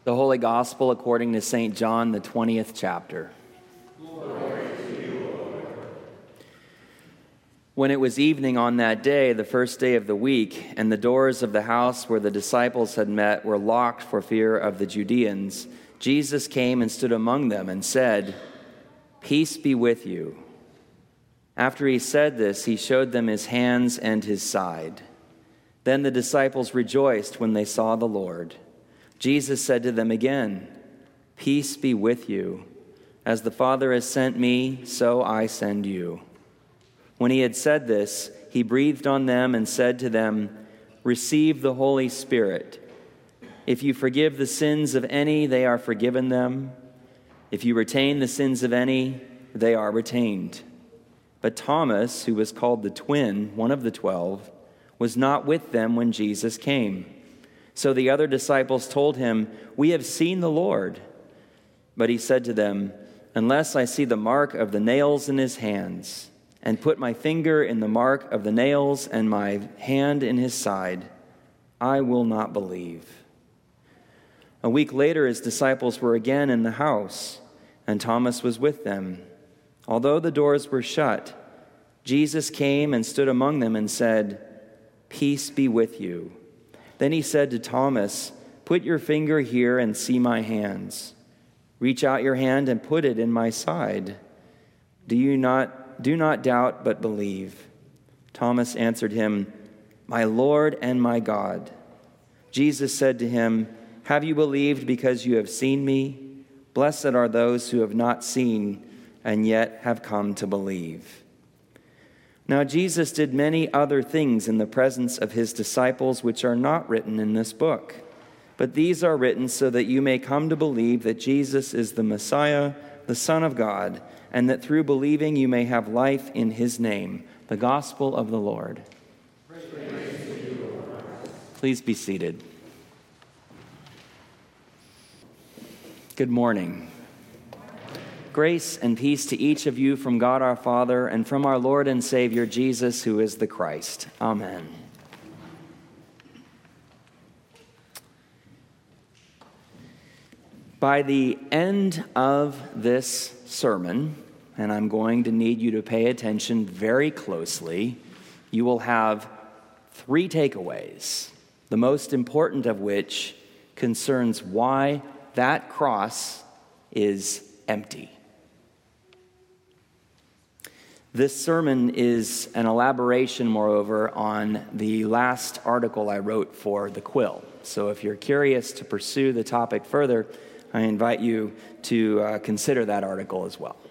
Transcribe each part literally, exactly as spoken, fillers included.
The Holy Gospel according to Saint John, the twentieth chapter. Glory to you, Lord. When it was evening on that day, the first day of the week, and the doors of the house where the disciples had met were locked for fear of the Judeans, Jesus came and stood among them and said, "Peace be with you." After he said this, he showed them his hands and his side. Then the disciples rejoiced when they saw the Lord. Jesus said to them again, "Peace be with you. As the Father has sent me, so I send you." When he had said this, he breathed on them and said to them, "Receive the Holy Spirit. If you forgive the sins of any, they are forgiven them. If you retain the sins of any, they are retained." But Thomas, who was called the twin, one of the twelve, was not with them when Jesus came. So the other disciples told him, "We have seen the Lord." But he said to them, "Unless I see the mark of the nails in his hands, and put my finger in the mark of the nails and my hand in his side, I will not believe." A week later, his disciples were again in the house, and Thomas was with them. Although the doors were shut, Jesus came and stood among them and said, "Peace be with you." Then he said to Thomas, "Put your finger here and see my hands. Reach out your hand and put it in my side. Do you not, do not doubt, but believe." Thomas answered him, "My Lord and my God." Jesus said to him, "Have you believed because you have seen me? Blessed are those who have not seen and yet have come to believe." Now Jesus did many other things in the presence of his disciples which are not written in this book. But these are written so that you may come to believe that Jesus is the Messiah, the Son of God, and that through believing you may have life in his name. The Gospel of the Lord. Praise to you, Lord. Please be seated. Good morning. Grace and peace to each of you from God our Father and from our Lord and Savior Jesus, who is the Christ. Amen. By the end of this sermon, and I'm going to need you to pay attention very closely, you will have three takeaways, the most important of which concerns why that cross is empty. This sermon is an elaboration, moreover, on the last article I wrote for The Quill. So if you're curious to pursue the topic further, I invite you to uh, consider that article as well.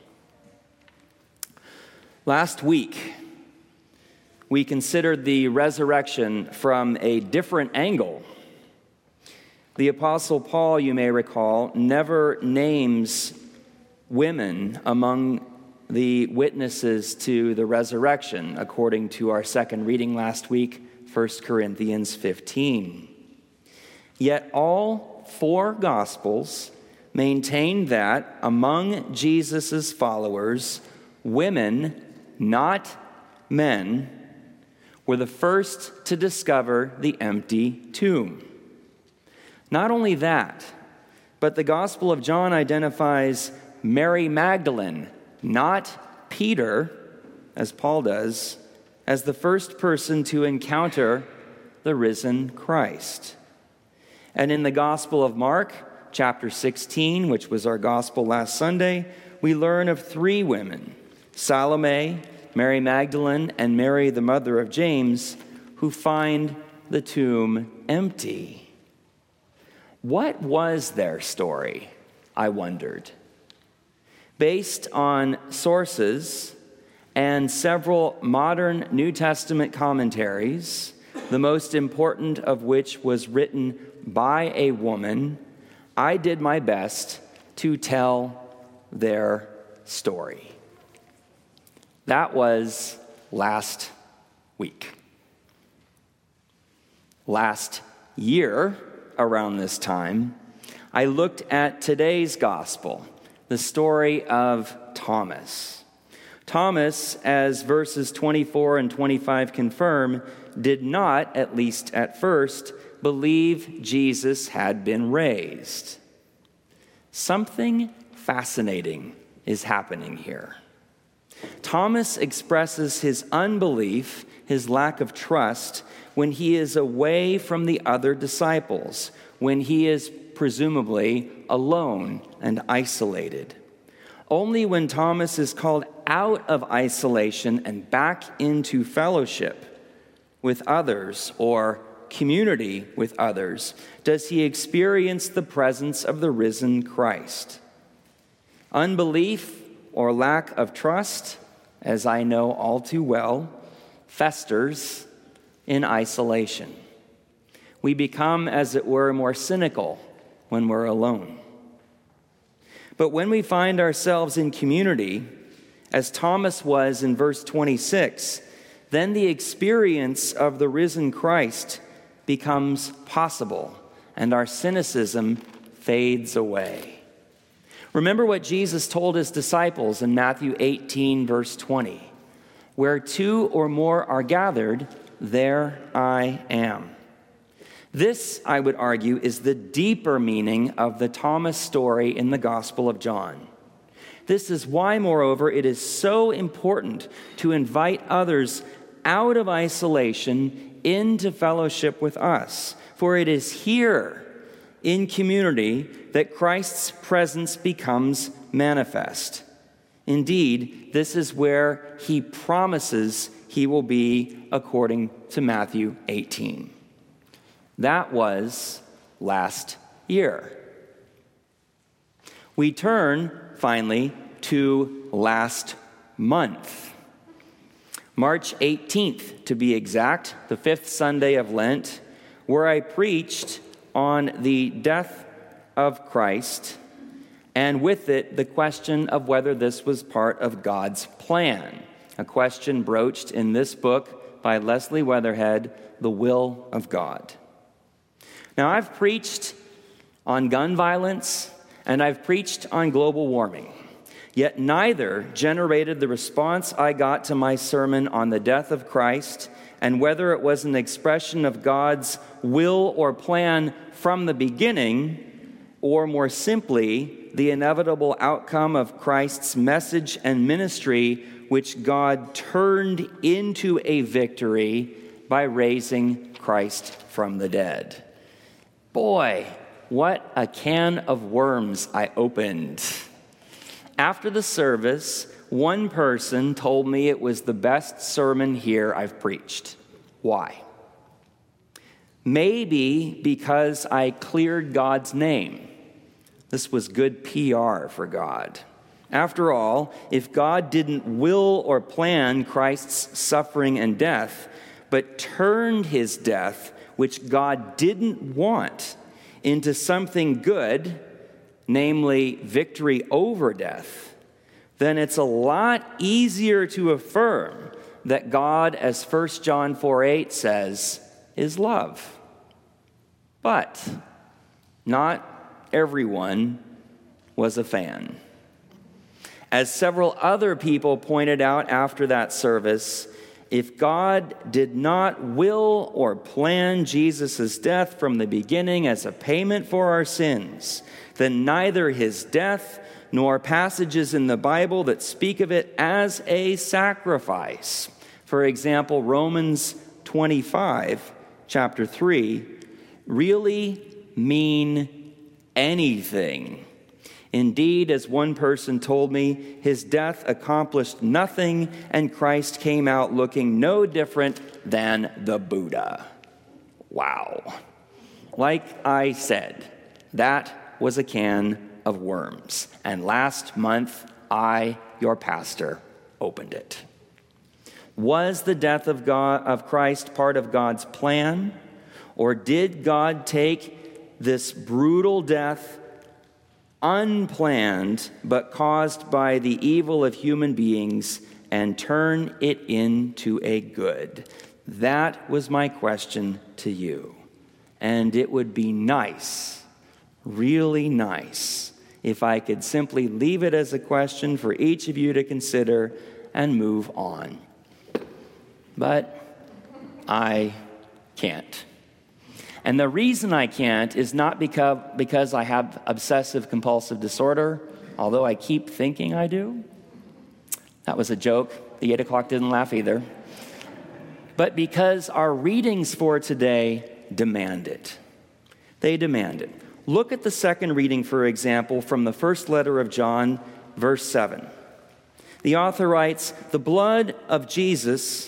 Last week, we considered the resurrection from a different angle. The Apostle Paul, you may recall, never names women among the witnesses to the resurrection, according to our second reading last week, First Corinthians fifteen. Yet all four Gospels maintain that among Jesus' followers, women, not men, were the first to discover the empty tomb. Not only that, but the Gospel of John identifies Mary Magdalene, not Peter, as Paul does, as the first person to encounter the risen Christ. And in the Gospel of Mark, chapter sixteen, which was our gospel last Sunday, we learn of three women, Salome, Mary Magdalene, and Mary, the mother of James, who find the tomb empty. What was their story, I wondered? Based on sources and several modern New Testament commentaries, the most important of which was written by a woman, I did my best to tell their story. That was last week. Last year, around this time, I looked at today's gospel, the story of Thomas. Thomas, as verses twenty-four and twenty-five confirm, did not, at least at first, believe Jesus had been raised. Something fascinating is happening here. Thomas expresses his unbelief, his lack of trust, when he is away from the other disciples, when he is presumably alone and isolated. Only when Thomas is called out of isolation and back into fellowship with others or community with others does he experience the presence of the risen Christ. Unbelief or lack of trust, as I know all too well, festers in isolation. We become, as it were, more cynical when we're alone. But when we find ourselves in community, as Thomas was in verse twenty-six, then the experience of the risen Christ becomes possible, and our cynicism fades away. Remember what Jesus told his disciples in Matthew eighteen, verse twenty. Where two or more are gathered, there I am. This, I would argue, is the deeper meaning of the Thomas story in the Gospel of John. This is why, moreover, it is so important to invite others out of isolation into fellowship with us. For it is here, in community, that Christ's presence becomes manifest. Indeed, this is where he promises he will be according to Matthew eighteen. That was last year. We turn, finally, to last month. March eighteenth, to be exact, the fifth Sunday of Lent, where I preached on the death of Christ, and with it, the question of whether this was part of God's plan, a question broached in this book by Leslie Weatherhead, The Will of God. Now, I've preached on gun violence, and I've preached on global warming, yet neither generated the response I got to my sermon on the death of Christ, and whether it was an expression of God's will or plan from the beginning, or more simply, the inevitable outcome of Christ's message and ministry, which God turned into a victory by raising Christ from the dead. Boy, what a can of worms I opened. After the service, one person told me it was the best sermon here I've preached. Why? Maybe because I cleared God's name. This was good P R for God. After all, if God didn't will or plan Christ's suffering and death, but turned his death, which God didn't want, into something good, namely victory over death, then it's a lot easier to affirm that God, as First John four eight says, is love. But not everyone was a fan. As several other people pointed out after that service, if God did not will or plan Jesus' death from the beginning as a payment for our sins, then neither his death nor passages in the Bible that speak of it as a sacrifice, for example, Romans twenty-five, chapter three, really mean anything. Indeed, as one person told me, his death accomplished nothing, and Christ came out looking no different than the Buddha. Wow. Like I said, that was a can of worms. And last month, I, your pastor, opened it. Was the death of God, of Christ part of God's plan? Or did God take this brutal death unplanned, but caused by the evil of human beings, and turn it into a good? That was my question to you. And it would be nice, really nice, if I could simply leave it as a question for each of you to consider and move on. But I can't. And the reason I can't is not because, because I have obsessive compulsive disorder, although I keep thinking I do. That was a joke. The eight o'clock didn't laugh either. But because our readings for today demand it. They demand it. Look at the second reading, for example, from the first letter of John, verse seven. The author writes, "The blood of Jesus,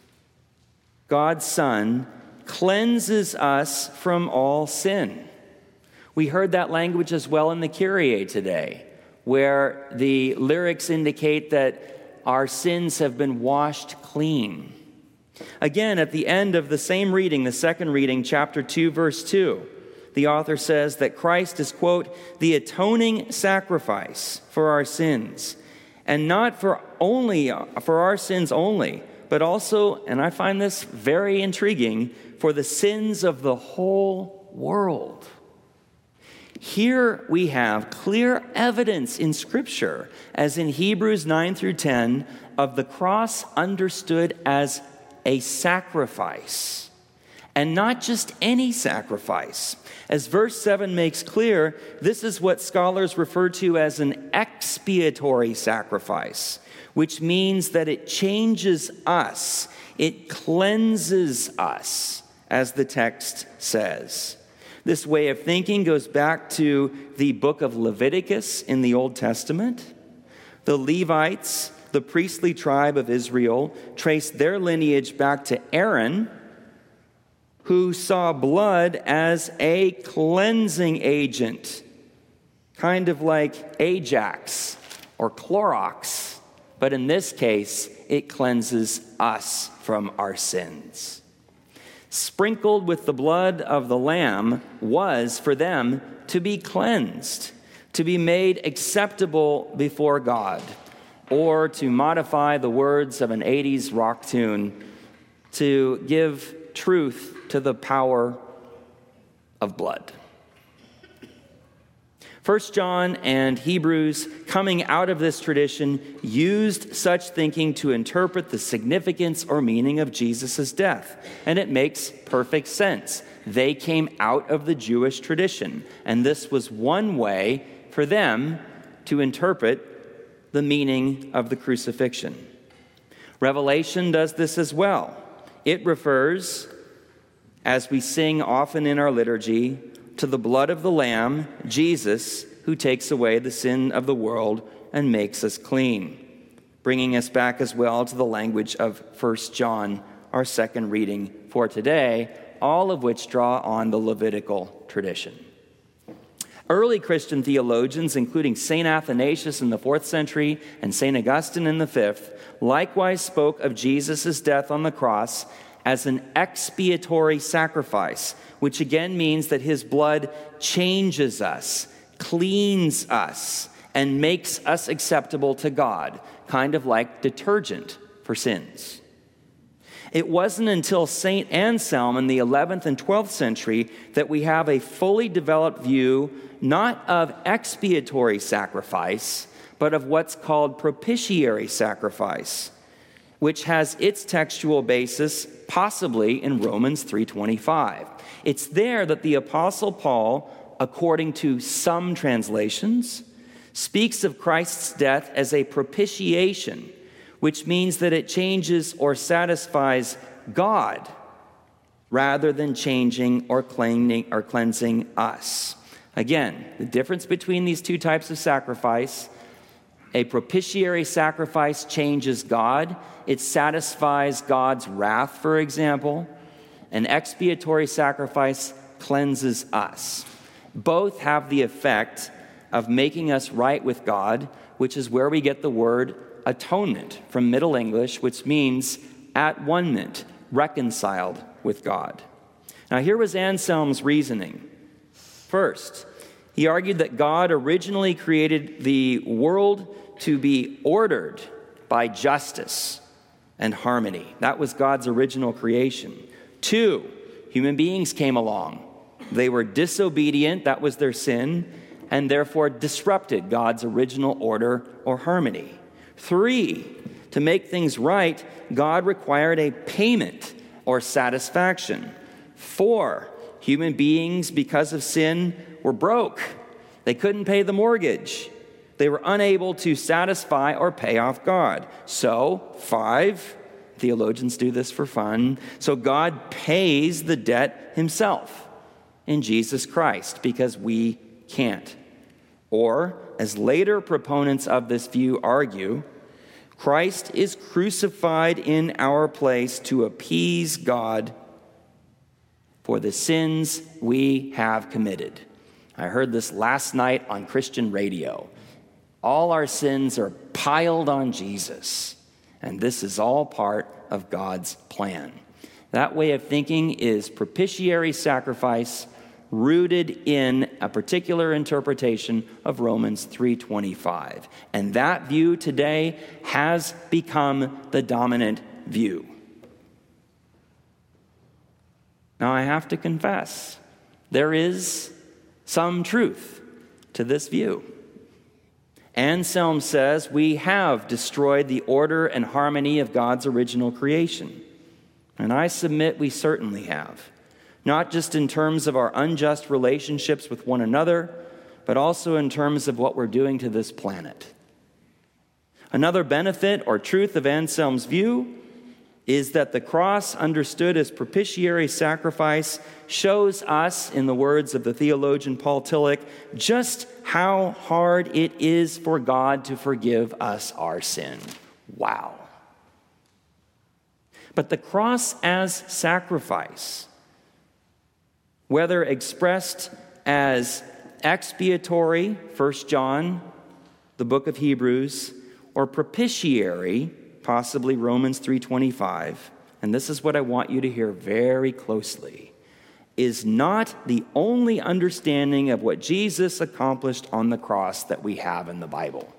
God's Son, cleanses us from all sin." We heard that language as well in the Kyrie today, where the lyrics indicate that our sins have been washed clean. Again, at the end of the same reading, the second reading, chapter two, verse two, the author says that Christ is, quote, "the atoning sacrifice for our sins, and not for only for our sins only, but also," and I find this very intriguing, "for the sins of the whole world." Here we have clear evidence in Scripture, as in Hebrews nine through ten, of the cross understood as a sacrifice, and not just any sacrifice. As verse seven makes clear, this is what scholars refer to as an expiatory sacrifice, which means that it changes us, it cleanses us, as the text says. This way of thinking goes back to the book of Leviticus in the Old Testament. The Levites, the priestly tribe of Israel, traced their lineage back to Aaron, who saw blood as a cleansing agent, kind of like Ajax or Clorox, but in this case, it cleanses us from our sins. Sprinkled with the blood of the Lamb was for them to be cleansed, to be made acceptable before God, or to modify the words of an eighties rock tune, to give truth to the power of blood. First John and Hebrews, coming out of this tradition, used such thinking to interpret the significance or meaning of Jesus' death. And it makes perfect sense. They came out of the Jewish tradition, and this was one way for them to interpret the meaning of the crucifixion. Revelation does this as well. It refers, as we sing often in our liturgy, to the blood of the Lamb, Jesus, who takes away the sin of the world and makes us clean, bringing us back as well to the language of First John, our second reading for today, all of which draw on the Levitical tradition. Early Christian theologians, including Saint Athanasius in the fourth century and Saint Augustine in the fifth, likewise spoke of Jesus' death on the cross as an expiatory sacrifice, which again means that his blood changes us, cleans us, and makes us acceptable to God, kind of like detergent for sins. It wasn't until Saint Anselm in the eleventh and twelfth century that we have a fully developed view not of expiatory sacrifice, but of what's called propitiatory sacrifice, which has its textual basis possibly in Romans three twenty-five. It's there that the Apostle Paul, according to some translations, speaks of Christ's death as a propitiation, which means that it changes or satisfies God rather than changing or cleansing or cleansing us. Again, the difference between these two types of sacrifice: a propitiatory sacrifice changes God. It satisfies God's wrath, for example. An expiatory sacrifice cleanses us. Both have the effect of making us right with God, which is where we get the word atonement from Middle English, which means at one-ment, reconciled with God. Now, here was Anselm's reasoning. First, he argued that God originally created the world to be ordered by justice and harmony. That was God's original creation. Two, human beings came along. They were disobedient, that was their sin, and therefore disrupted God's original order or harmony. Three, to make things right, God required a payment or satisfaction. Four, Human beings, because of sin, were broke. They couldn't pay the mortgage. They were unable to satisfy or pay off God. So, five, theologians do this for fun, so God pays the debt himself in Jesus Christ because we can't. Or, as later proponents of this view argue, Christ is crucified in our place to appease God for the sins we have committed. I heard this last night on Christian radio. All our sins are piled on Jesus, and this is all part of God's plan. That way of thinking is propitiatory sacrifice rooted in a particular interpretation of Romans three twenty-five. And that view today has become the dominant view. Now, I have to confess, there is some truth to this view. Anselm says we have destroyed the order and harmony of God's original creation. And I submit we certainly have. Not just in terms of our unjust relationships with one another, but also in terms of what we're doing to this planet. Another benefit or truth of Anselm's view is that the cross, understood as propitiatory sacrifice, shows us, in the words of the theologian Paul Tillich, just how hard it is for God to forgive us our sin. Wow. But the cross as sacrifice, whether expressed as expiatory, First John, the book of Hebrews, or propitiatory, possibly Romans three twenty-five, and this is what I want you to hear very closely, is not the only understanding of what Jesus accomplished on the cross that we have in the Bible.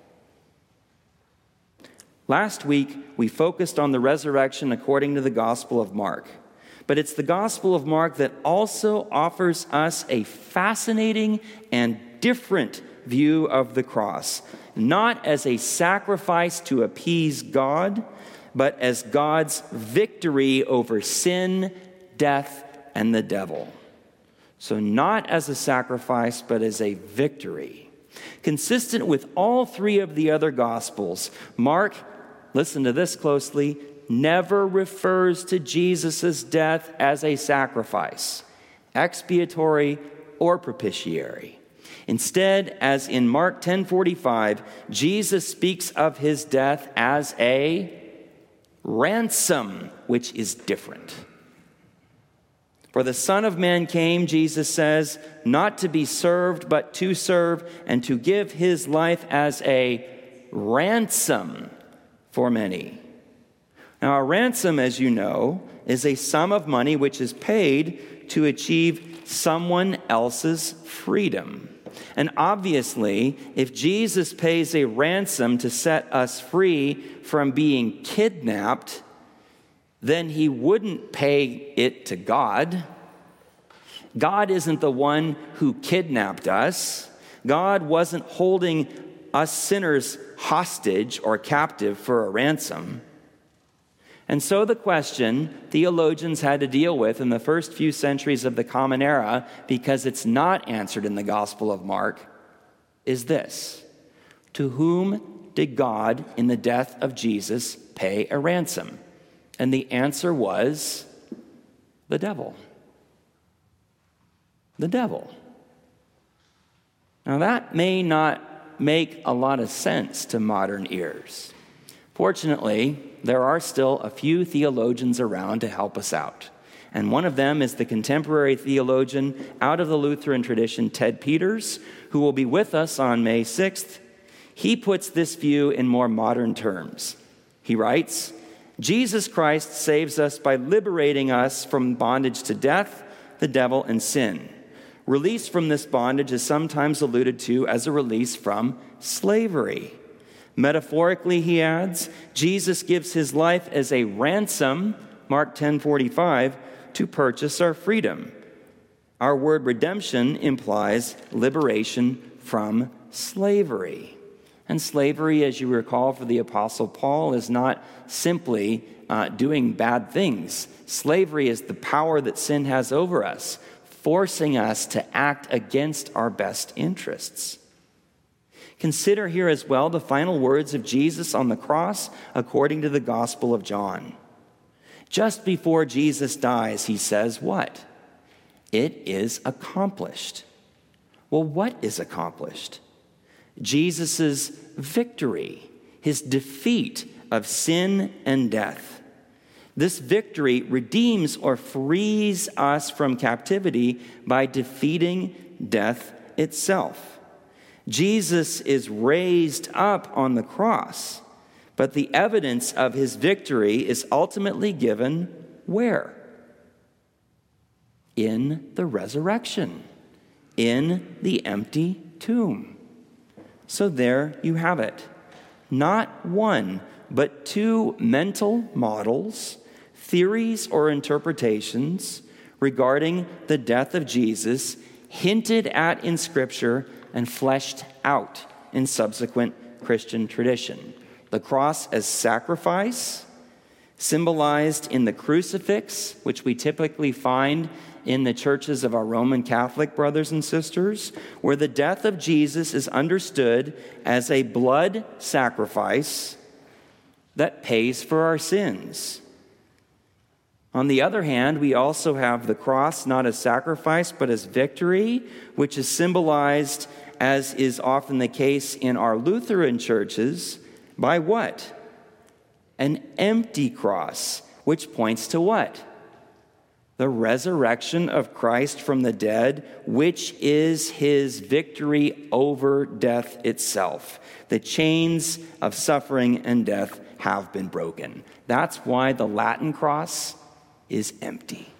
Last week, we focused on the resurrection according to the Gospel of Mark. But it's the Gospel of Mark that also offers us a fascinating and different view of the cross, not as a sacrifice to appease God, but as God's victory over sin, death, and the devil. So not as a sacrifice, but as a victory. Consistent with all three of the other Gospels, Mark, listen to this closely, never refers to Jesus' death as a sacrifice, expiatory or propitiatory. Instead, as in Mark ten forty-five, Jesus speaks of his death as a ransom, which is different. For the Son of Man came, Jesus says, not to be served, but to serve, and to give his life as a ransom for many. Now, a ransom, as you know, is a sum of money which is paid to achieve someone else's freedom. And obviously, if Jesus pays a ransom to set us free from being kidnapped, then he wouldn't pay it to God. God isn't the one who kidnapped us. God wasn't holding us sinners hostage or captive for a ransom. And so the question theologians had to deal with in the first few centuries of the Common Era, because it's not answered in the Gospel of Mark, is this: to whom did God, in the death of Jesus, pay a ransom? And the answer was the devil. The devil. Now that may not make a lot of sense to modern ears. Fortunately, there are still a few theologians around to help us out. And one of them is the contemporary theologian out of the Lutheran tradition, Ted Peters, who will be with us on May sixth. He puts this view in more modern terms. He writes, Jesus Christ saves us by liberating us from bondage to death, the devil, and sin. Release from this bondage is sometimes alluded to as a release from slavery. Metaphorically, he adds, Jesus gives his life as a ransom, Mark ten forty-five, to purchase our freedom. Our word redemption implies liberation from slavery. And slavery, as you recall, for the Apostle Paul, is not simply uh, doing bad things. Slavery is the power that sin has over us, forcing us to act against our best interests. Consider here as well the final words of Jesus on the cross according to the Gospel of John. Just before Jesus dies, he says what? It is accomplished. Well, what is accomplished? Jesus' victory, his defeat of sin and death. This victory redeems or frees us from captivity by defeating death itself. Jesus is raised up on the cross, but the evidence of his victory is ultimately given where? In the resurrection, in the empty tomb. So there you have it. Not one, but two mental models, theories or interpretations regarding the death of Jesus hinted at in Scripture and fleshed out in subsequent Christian tradition. The cross as sacrifice, symbolized in the crucifix, which we typically find in the churches of our Roman Catholic brothers and sisters, where the death of Jesus is understood as a blood sacrifice that pays for our sins. On the other hand, we also have the cross not as sacrifice, but as victory, which is symbolized, as is often the case in our Lutheran churches, by what? An empty cross, which points to what? The resurrection of Christ from the dead, which is his victory over death itself. The chains of suffering and death have been broken. That's why the Latin cross is empty.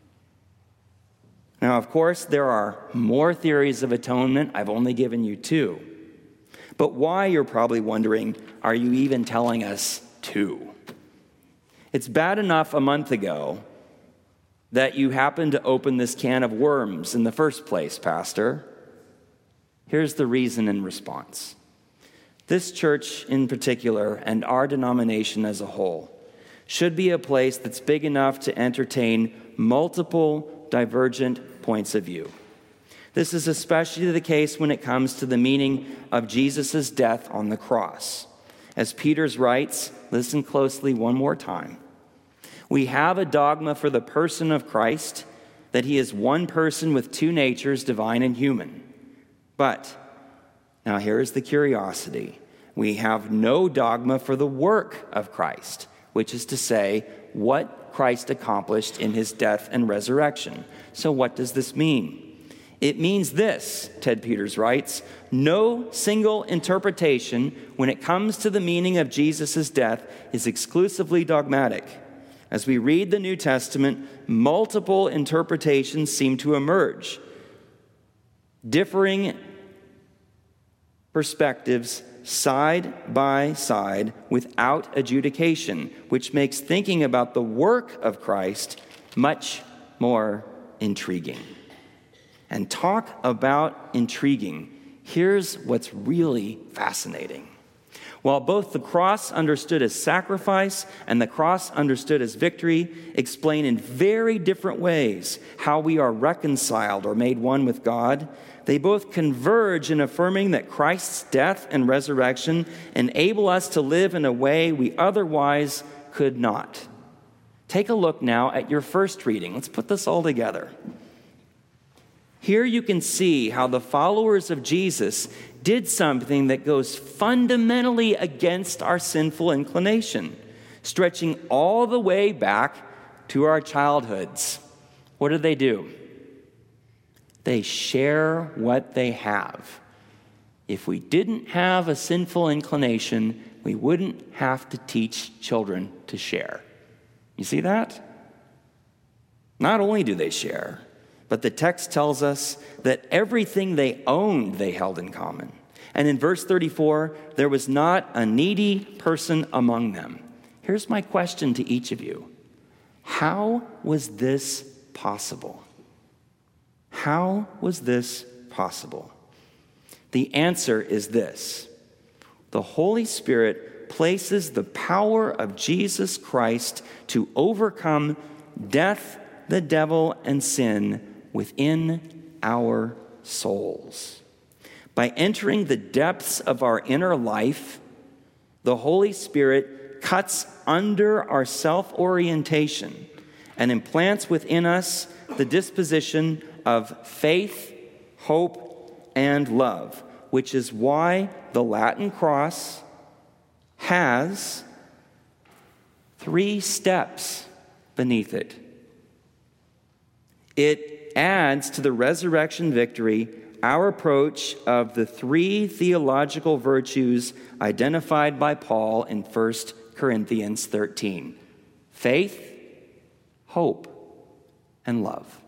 Now, of course, there are more theories of atonement. I've only given you two. But why, you're probably wondering, are you even telling us two? It's bad enough a month ago that you happened to open this can of worms in the first place, Pastor. Here's the reason in response. This church in particular, and our denomination as a whole, should be a place that's big enough to entertain multiple divergent points of view. This is especially the case when it comes to the meaning of Jesus' death on the cross. As Peters writes, listen closely one more time. We have a dogma for the person of Christ, that he is one person with two natures, divine and human. But, now here's the curiosity. We have no dogma for the work of Christ, which is to say, what Christ accomplished in his death and resurrection. So what does this mean? It means this, Ted Peters writes, no single interpretation when it comes to the meaning of Jesus' death is exclusively dogmatic. As we read the New Testament, multiple interpretations seem to emerge. Differing perspectives side by side without adjudication, which makes thinking about the work of Christ much more intriguing. And talk about intriguing. Here's what's really fascinating. While both the cross understood as sacrifice and the cross understood as victory explain in very different ways how we are reconciled or made one with God, they both converge in affirming that Christ's death and resurrection enable us to live in a way we otherwise could not. Take a look now at your first reading. Let's put this all together. Here you can see how the followers of Jesus did something that goes fundamentally against our sinful inclination, stretching all the way back to our childhoods. What do they do? They share what they have. If we didn't have a sinful inclination, we wouldn't have to teach children to share. You see that? Not only do they share, but the text tells us that everything they owned, they held in common. And in verse thirty-four, there was not a needy person among them. Here's my question to each of you. How was this possible? How was this possible? The answer is this. The Holy Spirit places the power of Jesus Christ to overcome death, the devil, and sin within our souls. By entering the depths of our inner life, the Holy Spirit cuts under our self-orientation and implants within us the disposition of faith, hope, and love, which is why the Latin cross has three steps beneath it. It adds to the resurrection victory our approach of the three theological virtues identified by Paul in First Corinthians thirteen: faith, hope, and love.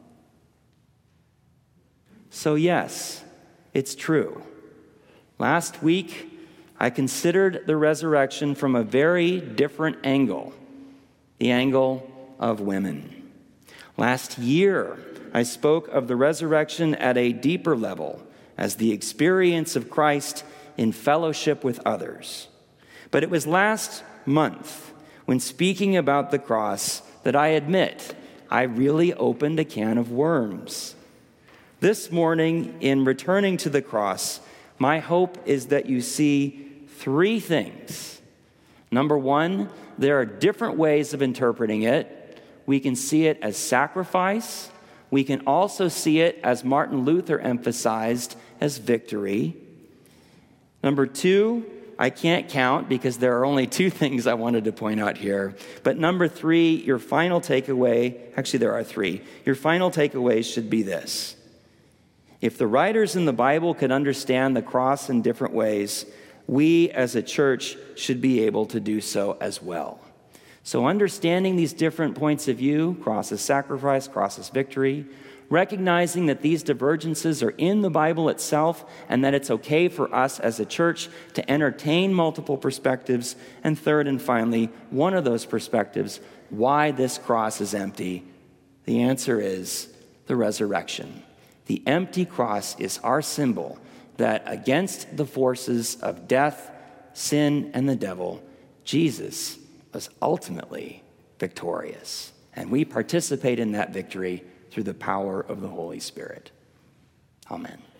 So yes, it's true. Last week, I considered the resurrection from a very different angle, the angle of women. Last year, I spoke of the resurrection at a deeper level as the experience of Christ in fellowship with others. But it was last month, when speaking about the cross, that I admit I really opened a can of worms. This morning, in returning to the cross, my hope is that you see three things. Number one, there are different ways of interpreting it. We can see it as sacrifice. We can also see it, as Martin Luther emphasized, as victory. Number two, I can't count because there are only two things I wanted to point out here. But number three, your final takeaway, actually there are three. Your final takeaway should be this. If the writers in the Bible could understand the cross in different ways, we as a church should be able to do so as well. So understanding these different points of view, cross as sacrifice, cross as victory, recognizing that these divergences are in the Bible itself and that it's okay for us as a church to entertain multiple perspectives. And third and finally, one of those perspectives, why this cross is empty. The answer is the resurrection. The empty cross is our symbol that against the forces of death, sin, and the devil, Jesus was ultimately victorious. And we participate in that victory through the power of the Holy Spirit. Amen.